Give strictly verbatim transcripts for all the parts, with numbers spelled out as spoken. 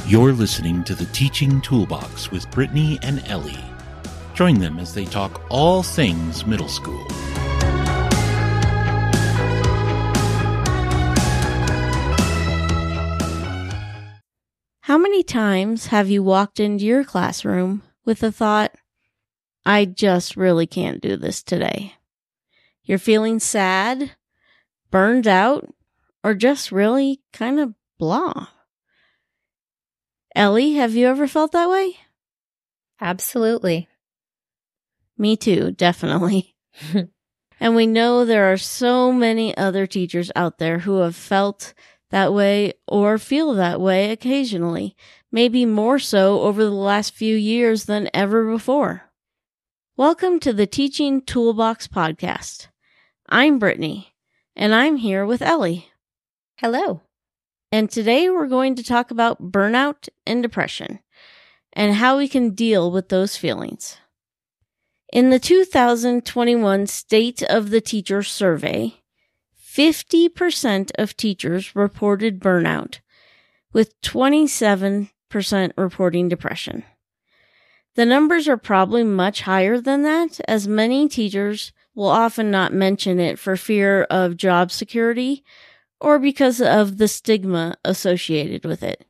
You're listening to the Teaching Toolbox with Brittany and Ellie. Join them as they talk all things middle school. How many times have you walked into your classroom with the thought, I just really can't do this today? You're feeling sad, burned out, or just really kind of blah. Ellie, have you ever felt that way? Absolutely. Me too, definitely. And we know there are so many other teachers out there who have felt that way or feel that way occasionally, maybe more so over the last few years than ever before. Welcome to the Teaching Toolbox podcast. I'm Brittany, and I'm here with Ellie. Hello. And today we're going to talk about burnout and depression and how we can deal with those feelings. In the two thousand twenty-one State of the Teacher Survey, fifty percent of teachers reported burnout, with twenty-seven percent reporting depression. The numbers are probably much higher than that, as many teachers will often not mention it for fear of job security or because of the stigma associated with it.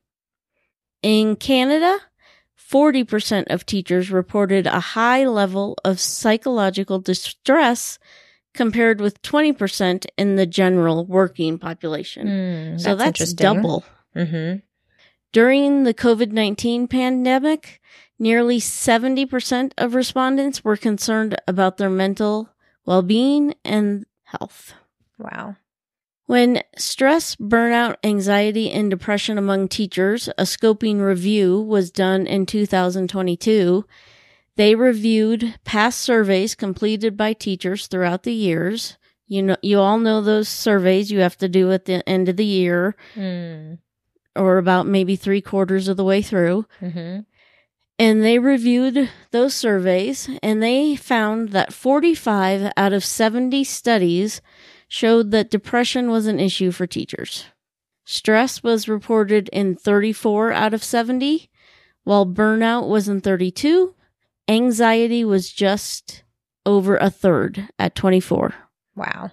In Canada, forty percent of teachers reported a high level of psychological distress compared with twenty percent in the general working population. Mm, so that's that's double. Mm-hmm. During the covid nineteen pandemic, nearly seventy percent of respondents were concerned about their mental well-being and health. Wow. When stress, burnout, anxiety, and depression among teachers, a scoping review was done in two thousand twenty-two, they reviewed past surveys completed by teachers throughout the years. You know, you all know those surveys you have to do at the end of the year, Mm. or about maybe three quarters of the way through. Mm-hmm. And they reviewed those surveys, and they found that forty-five out of seventy studies showed that depression was an issue for teachers. Stress was reported in thirty-four out of seventy, while burnout was in thirty-two. Anxiety was just over a third at twenty-four. Wow.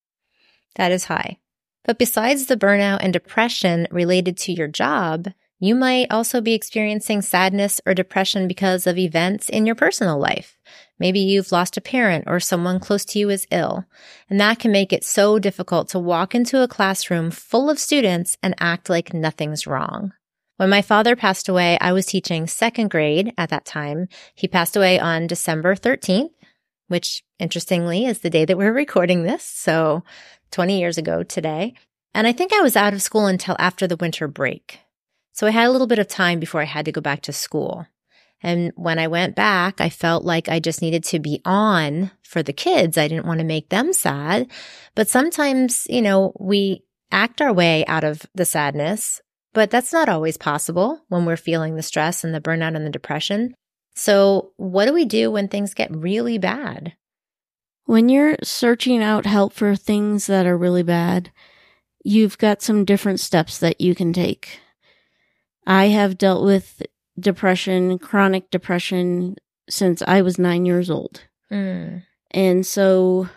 That is high. But besides the burnout and depression related to your job, you might also be experiencing sadness or depression because of events in your personal life. Maybe you've lost a parent or someone close to you is ill, and that can make it so difficult to walk into a classroom full of students and act like nothing's wrong. When my father passed away, I was teaching second grade at that time. He passed away on December thirteenth, which interestingly is the day that we're recording this, so twenty years ago today. And I think I was out of school until after the winter break. So I had a little bit of time before I had to go back to school. And when I went back, I felt like I just needed to be on for the kids. I didn't want to make them sad. But sometimes, you know, we act our way out of the sadness, but that's not always possible when we're feeling the stress and the burnout and the depression. So what do we do when things get really bad? When you're searching out help for things that are really bad, you've got some different steps that you can take. I have dealt with depression, chronic depression, since I was nine years old. Mm. And so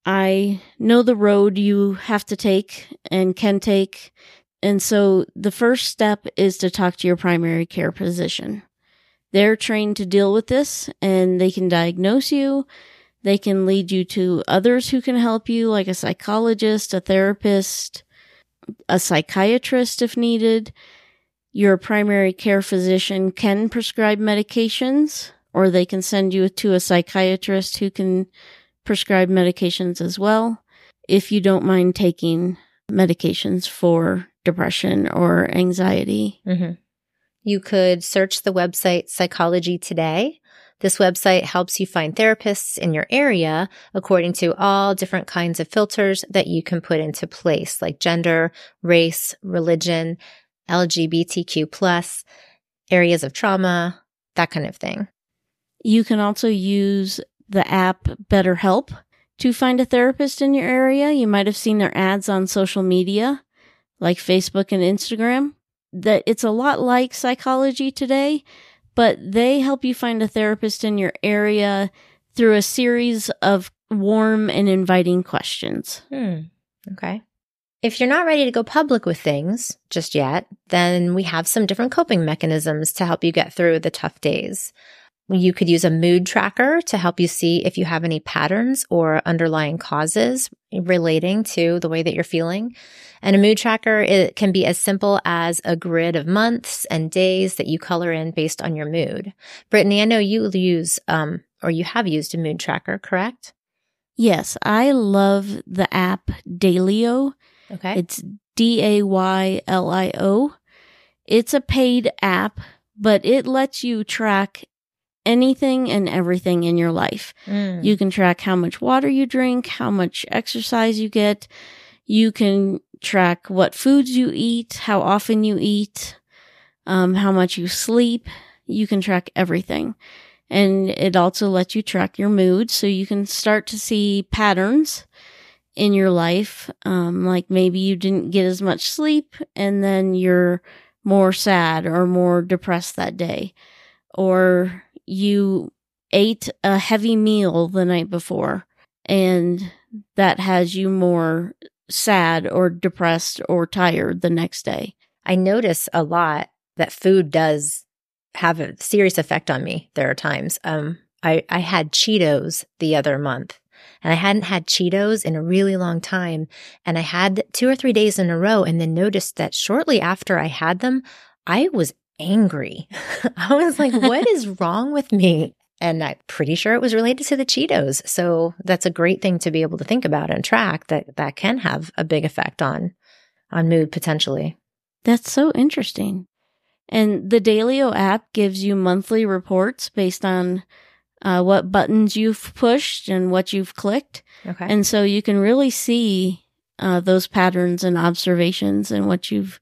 I know the road you have to take and can take. And so the first step is to talk to your primary care physician. They're trained to deal with this, and they can diagnose you. They can lead you to others who can help you, like a psychologist, a therapist, a psychiatrist if needed. Your primary care physician can prescribe medications, or they can send you to a psychiatrist who can prescribe medications as well, if you don't mind taking medications for depression or anxiety. Mm-hmm. You could search the website Psychology Today. This website helps you find therapists in your area according to all different kinds of filters that you can put into place, like gender, race, religion, L G B T Q plus, areas of trauma, that kind of thing. You can also use the app BetterHelp to find a therapist in your area. You might have seen their ads on social media, like Facebook and Instagram. that it's a lot like psychology today, but they help you find a therapist in your area through a series of warm and inviting questions. Hmm. Okay. If you're not ready to go public with things just yet, then we have some different coping mechanisms to help you get through the tough days. You could use a mood tracker to help you see if you have any patterns or underlying causes relating to the way that you're feeling. And a mood tracker, it can be as simple as a grid of months and days that you color in based on your mood. Brittany, I know you use, um, or you have used a mood tracker, correct? Yes, I love the app Daylio. Okay. It's D A Y L I O. It's a paid app, but it lets you track anything and everything in your life. Mm. You can track how much water you drink, how much exercise you get. You can track what foods you eat, how often you eat, um, how much you sleep. You can track everything. And it also lets you track your mood, so you can start to see patterns in your life. Um, like maybe you didn't get as much sleep and then you're more sad or more depressed that day. Or you ate a heavy meal the night before and that has you more sad or depressed or tired the next day. I notice a lot that food does have a serious effect on me. There are times. Um, I, I had Cheetos the other month. And I hadn't had Cheetos in a really long time. And I had two or three days in a row and then noticed that shortly after I had them, I was angry. I was like, what is wrong with me? And I'm pretty sure it was related to the Cheetos. So that's a great thing to be able to think about and track, that that can have a big effect on, on mood potentially. That's so interesting. And the Daylio app gives you monthly reports based on Uh, what buttons you've pushed and what you've clicked. Okay. And so you can really see uh, those patterns and observations and what you've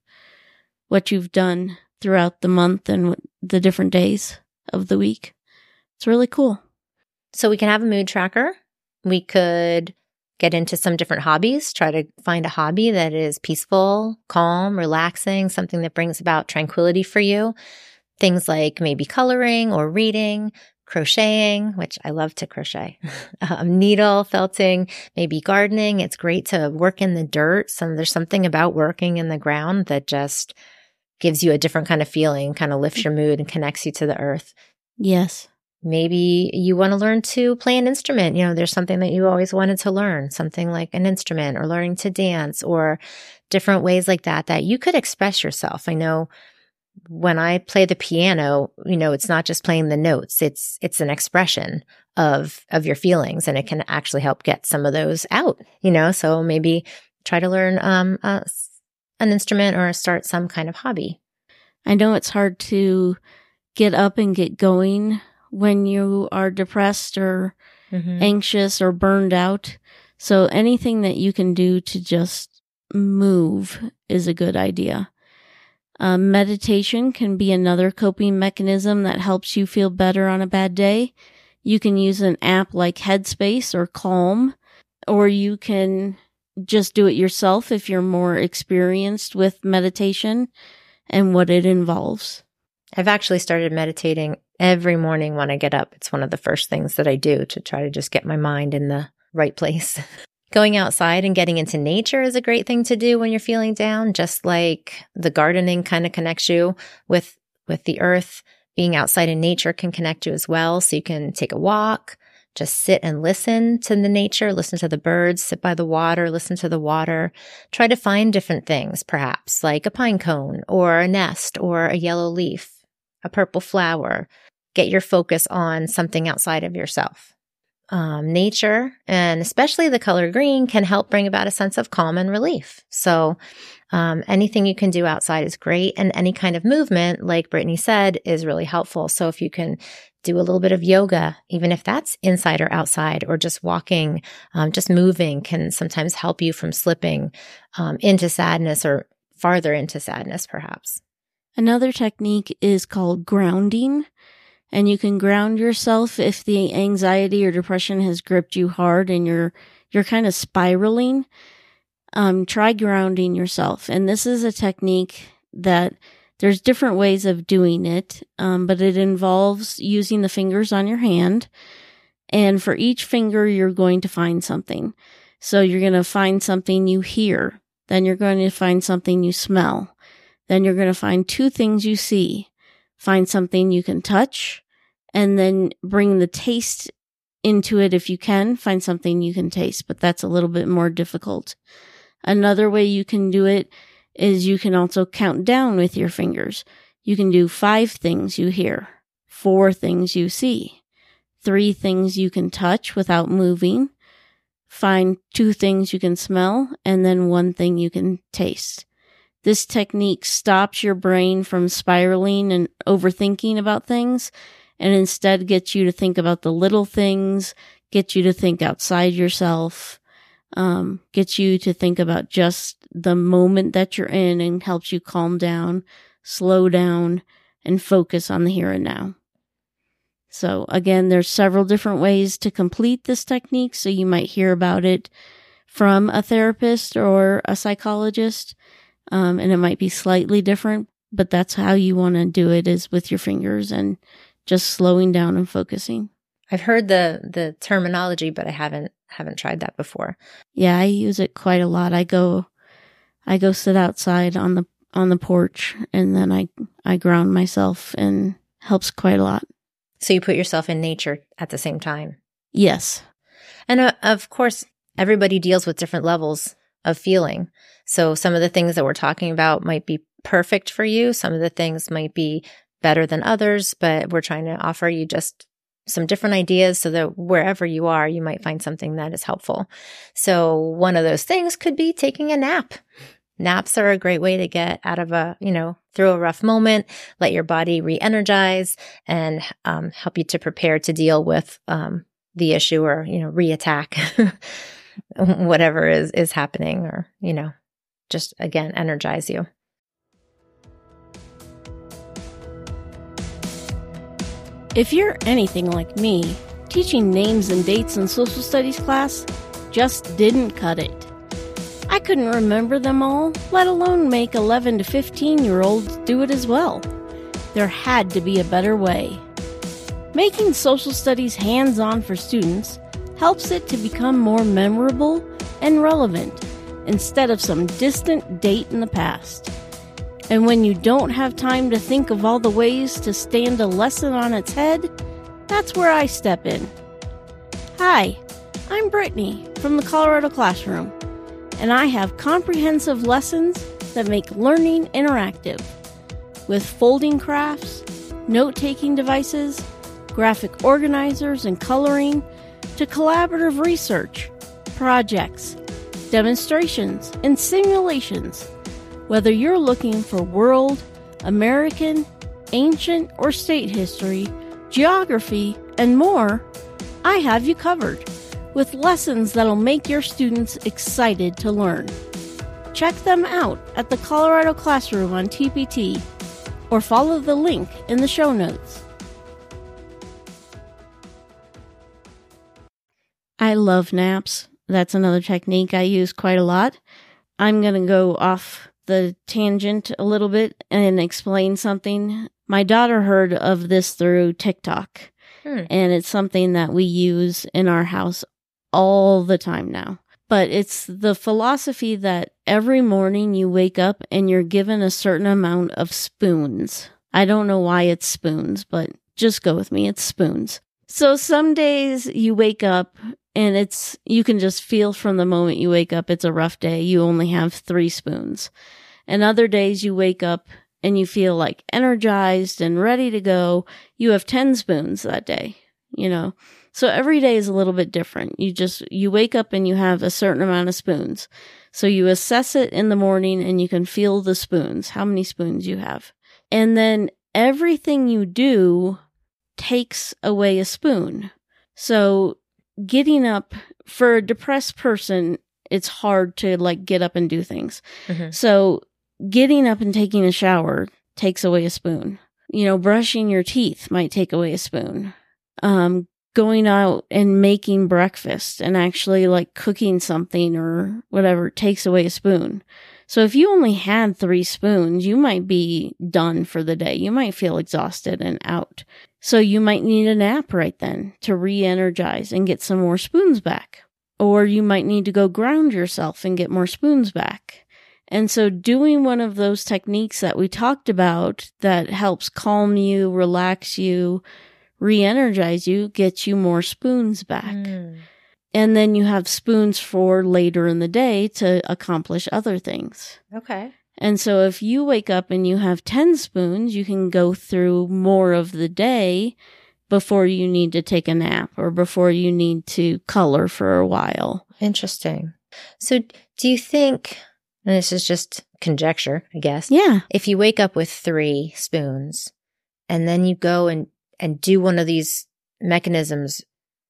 what you've done throughout the month and the different days of the week. It's really cool. So we can have a mood tracker. We could get into some different hobbies, try to find a hobby that is peaceful, calm, relaxing, something that brings about tranquility for you. Things like maybe coloring or reading, crocheting, which I love to crochet, um, needle felting, maybe gardening. It's great to work in the dirt. Some, there's something about working in the ground that just gives you a different kind of feeling, kind of lifts your mood and connects you to the earth. Yes. Maybe you want to learn to play an instrument. You know, there's something that you always wanted to learn, something like an instrument or learning to dance or different ways like that, that you could express yourself. I know when I play the piano, you know, it's not just playing the notes. It's, it's an expression of, of your feelings, and it can actually help get some of those out, you know, so maybe try to learn, um, uh, an instrument or start some kind of hobby. I know it's hard to get up and get going when you are depressed or mm-hmm. anxious or burned out. So anything that you can do to just move is a good idea. Uh, meditation can be another coping mechanism that helps you feel better on a bad day. You can use an app like Headspace or Calm, or you can just do it yourself if you're more experienced with meditation and what it involves. I've actually started meditating every morning when I get up. It's one of the first things that I do to try to just get my mind in the right place. Going outside and getting into nature is a great thing to do when you're feeling down, just like the gardening kind of connects you with, with the earth. Being outside in nature can connect you as well. So you can take a walk, just sit and listen to the nature, listen to the birds, sit by the water, listen to the water. Try to find different things, perhaps like a pine cone or a nest or a yellow leaf, a purple flower. Get your focus on something outside of yourself. Um, nature, and especially the color green, can help bring about a sense of calm and relief. So um, anything you can do outside is great. And any kind of movement, like Brittany said, is really helpful. So if you can do a little bit of yoga, even if that's inside or outside, or just walking, um, just moving can sometimes help you from slipping um, into sadness or farther into sadness, perhaps. Another technique is called grounding. And you can ground yourself if the anxiety or depression has gripped you hard and you're you're kind of spiraling. Um, try grounding yourself. And this is a technique that There's different ways of doing it, um, but it involves using the fingers on your hand. And for each finger, you're going to find something. So you're going to find something you hear. Then you're going to find something you smell. Then you're going to find two things you see. Find something you can touch, and then bring the taste into it if you can. Find something you can taste, but that's a little bit more difficult. Another way you can do it is you can also count down with your fingers. You can do five things you hear, four things you see, three things you can touch without moving, find two things you can smell, and then one thing you can taste. This technique stops your brain from spiraling and overthinking about things, and instead gets you to think about the little things, gets you to think outside yourself, um, gets you to think about just the moment that you're in, and helps you calm down, slow down, and focus on the here and now. So again, there's several different ways to complete this technique, so you might hear about it from a therapist or a psychologist. Um, and it might be slightly different, but that's how you want to do it, is with your fingers and just slowing down and focusing. I've heard the the terminology, but I haven't haven't tried that before. Yeah, I use it quite a lot. I go, I go sit outside on the on the porch, and then I I ground myself, and helps quite a lot. So you put yourself in nature at the same time. Yes, and uh, of course, everybody deals with different levels of feeling. So some of the things that we're talking about might be perfect for you. Some of the things might be better than others, but we're trying to offer you just some different ideas so that wherever you are, you might find something that is helpful. So one of those things could be taking a nap. Naps are a great way to get out of a, you know, through a rough moment, let your body re-energize, and um, help you to prepare to deal with um, the issue, or, you know, re-attack whatever is, is happening, or, you know, just, again, energize you. If you're anything like me, teaching names and dates in social studies class just didn't cut it. I couldn't remember them all, let alone make eleven to fifteen year olds do it as well. There had to be a better way. Making social studies hands-on for students helps it to become more memorable and relevant, instead of some distant date in the past. And when you don't have time to think of all the ways to stand a lesson on its head, that's where I step in. Hi, I'm Brittany from the Colorado Classroom, and I have comprehensive lessons that make learning interactive, with folding crafts, note-taking devices, graphic organizers and coloring, to collaborative research, projects, demonstrations, and simulations. Whether you're looking for world, American, ancient, or state history, geography, and more, I have you covered, with lessons that'll make your students excited to learn. Check them out at the Colorado Classroom on T P T, or follow the link in the show notes. I love naps. That's another technique I use quite a lot. I'm going to go off the tangent a little bit and explain something. My daughter heard of this through TikTok, hmm. and it's something that we use in our house all the time now. But it's the philosophy that every morning you wake up and you're given a certain amount of spoons. I don't know why it's spoons, but just go with me. It's spoons. So some days you wake up and it's, you can just feel from the moment you wake up, it's a rough day. You only have three spoons. And other days you wake up and you feel like energized and ready to go. You have ten spoons that day, you know. So every day is a little bit different. You just, you wake up and you have a certain amount of spoons. So you assess it in the morning and you can feel the spoons, how many spoons you have. And then everything you do takes away a spoon. So getting up, for a depressed person, it's hard to like get up and do things. Mm-hmm. So getting up and taking a shower takes away a spoon. You know, brushing your teeth might take away a spoon. Um, going out and making breakfast and actually like cooking something or whatever takes away a spoon. So if you only had three spoons, you might be done for the day. You might feel exhausted and out. So you might need a nap right then to re-energize and get some more spoons back. Or you might need to go ground yourself and get more spoons back. And so doing one of those techniques that we talked about that helps calm you, relax you, re-energize you, gets you more spoons back. Mm. And then you have spoons for later in the day to accomplish other things. Okay. And so if you wake up and you have ten spoons, you can go through more of the day before you need to take a nap or before you need to color for a while. Interesting. So do you think, and this is just conjecture, I guess. Yeah. If you wake up with three spoons and then you go and, and do one of these mechanisms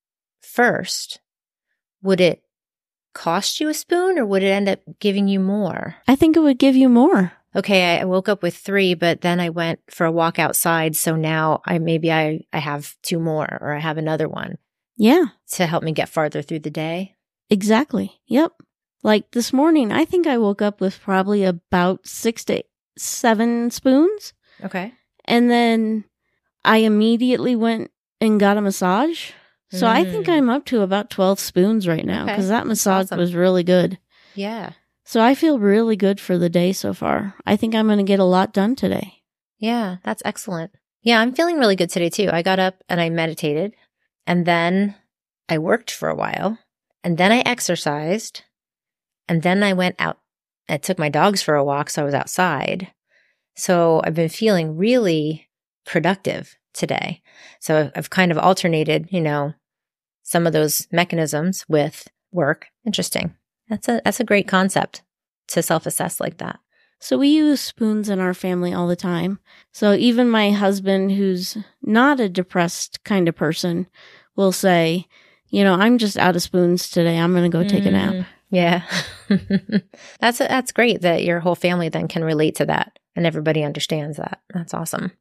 first, would it cost you a spoon or would it end up giving you more? I think it would give you more. Okay, I woke up with three, but then I went for a walk outside. So now I maybe I, I have two more or I have another one. Yeah. To help me get farther through the day. Exactly. Yep. Like this morning, I think I woke up with probably about six to seven spoons. Okay. And then I immediately went and got a massage. So mm. I think I'm up to about twelve spoons right now because okay. that massage awesome. was really good. Yeah. So I feel really good for the day so far. I think I'm going to get a lot done today. Yeah, that's excellent. Yeah, I'm feeling really good today too. I got up and I meditated and then I worked for a while and then I exercised and then I went out. I took my dogs for a walk, so I was outside. So I've been feeling really productive today. So I've kind of alternated, you know, some of those mechanisms with work. Interesting. That's a that's a great concept to self-assess like that. So we use spoons in our family all the time. So even my husband, who's not a depressed kind of person, will say, you know, I'm just out of spoons today. I'm going to go take mm, a nap. Yeah. that's a, that's great that your whole family then can relate to that and everybody understands that. That's awesome.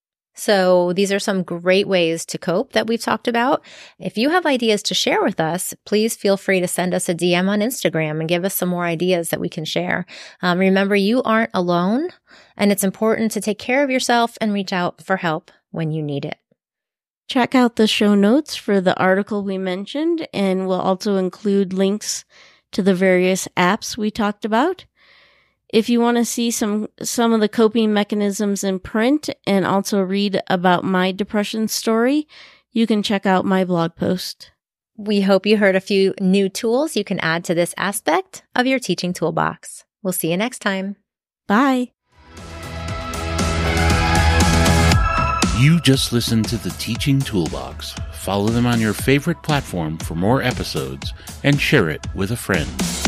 So these are some great ways to cope that we've talked about. If you have ideas to share with us, please feel free to send us a D M on Instagram and give us some more ideas that we can share. Um, remember, you aren't alone, and it's important to take care of yourself and reach out for help when you need it. Check out the show notes for the article we mentioned, and we'll also include links to the various apps we talked about. If you want to see some some of the coping mechanisms in print and also read about my depression story, you can check out my blog post. We hope you heard a few new tools you can add to this aspect of your teaching toolbox. We'll see you next time. Bye. You just listened to the Teaching Toolbox. Follow them on your favorite platform for more episodes and share it with a friend.